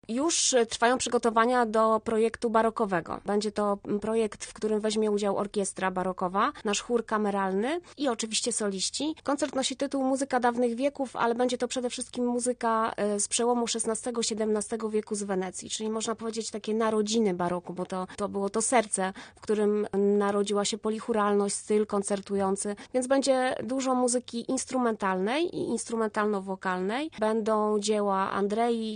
Już trwają przygotowania do projektu barokowego. Będzie to projekt, w którym weźmie udział orkiestra barokowa, nasz chór kameralny i oczywiście soliści. Koncert nosi tytuł Muzyka dawnych wieków, ale będzie to przede wszystkim muzyka z przełomu XVI-XVII wieku z Wenecji, czyli można powiedzieć takie narodziny baroku, bo to było to serce, w którym narodziła się polichuralność, styl koncertujący, więc będzie dużo muzyki instrumentalnej i instrumentalno-wokalnej. Będą dzieła Andrei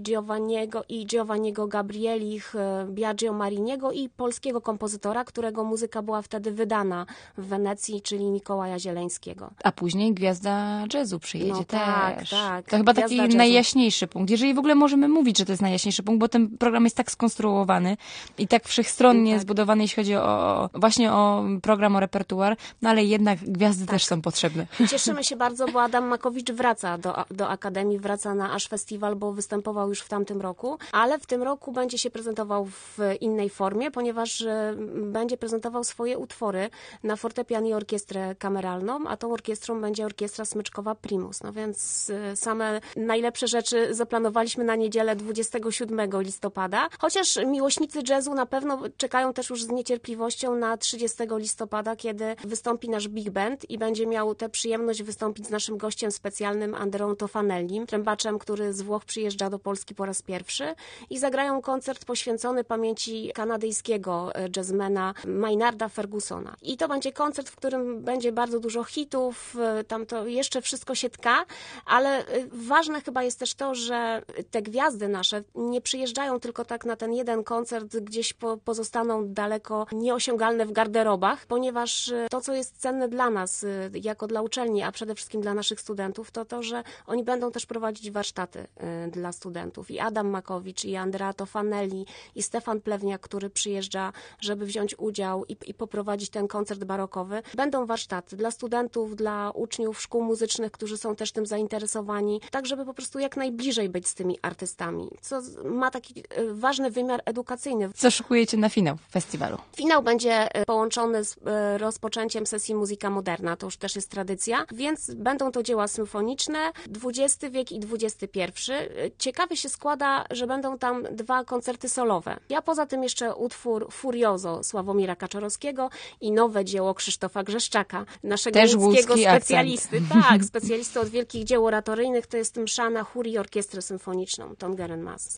Giovanniego Gabrielich, Biagio Mariniego i polskiego kompozytora, którego muzyka była wtedy wydana w Wenecji, czyli Mikołaja Zieleńskiego. A później gwiazda jazzu przyjedzie też. Tak. To chyba Gwiazda taki jazzu. Najjaśniejszy punkt. Jeżeli w ogóle możemy mówić, że to jest najjaśniejszy punkt, bo ten program jest tak skonstruowany i tak wszechstronnie zbudowany, jeśli chodzi właśnie o program, o repertuar, no ale jednak gwiazdy też są potrzebne. Cieszymy się bardzo, bo Adam Makowicz wraca do Akademii, wraca na Aż Festiwal, bo występował już w tamtym roku, ale w tym roku będzie się prezentował w innej formie, ponieważ będzie prezentował swoje utwory na fortepian i orkiestrę kameralną, a tą orkiestrą będzie Orkiestra Smyczkowa Primus. No więc same najlepsze rzeczy zaplanowaliśmy na niedzielę 27 listopada, chociaż miłośnicy jazzu na pewno czekają też już z niecierpliwością na 30 listopada, kiedy wystąpi nasz Big Band i będzie miał tę przyjemność wystąpić z naszym gościem specjalnym Andreą Tofanellim, trębaczem, który z Włoch przyjeżdża do Polski po raz pierwszy i zagrają koncert poświęcony pamięci kanadyjskiego jazzmana Maynarda Fergusona. I to będzie koncert, w którym będzie bardzo dużo hitów, tam to jeszcze wszystko się tka, ale ważne chyba jest też to, że te gwiazdy nasze nie przyjeżdżają tylko tak na ten jeden koncert, gdzieś pozostaną daleko nieosiągalne w garderobach, ponieważ to, co jest cenne dla nas, jako dla uczelni, a przede wszystkim dla naszych studentów, to, że oni będą też prowadzić warsztaty dla studentów. I Adam Makowicz, i Andrea Tofanelli, i Stefan Plewniak, który przyjeżdża, żeby wziąć udział i poprowadzić ten koncert barokowy. Będą warsztaty dla studentów, dla uczniów szkół muzycznych, którzy są też tym zainteresowani, tak żeby po prostu jak najbliżej być z tymi artystami, co ma taki ważny wymiar edukacyjny. Co szykujecie na finał festiwalu? Finał będzie połączony z rozpoczęciem sesji Muzyka Moderna, to już też jest tradycja, więc będą to dzieła symfoniczne, XX wiek i XXI. Ciekawie się składa, że będą tam dwa koncerty solowe. Ja poza tym jeszcze utwór Furiozo Sławomira Kaczorowskiego i nowe dzieło Krzysztofa Grzeszczaka, naszego niemieckiego specjalisty. Tak, specjalisty od wielkich dzieł oratoryjnych, to jest Msza na chór i orkiestrę symfoniczną, Tongeren Mass.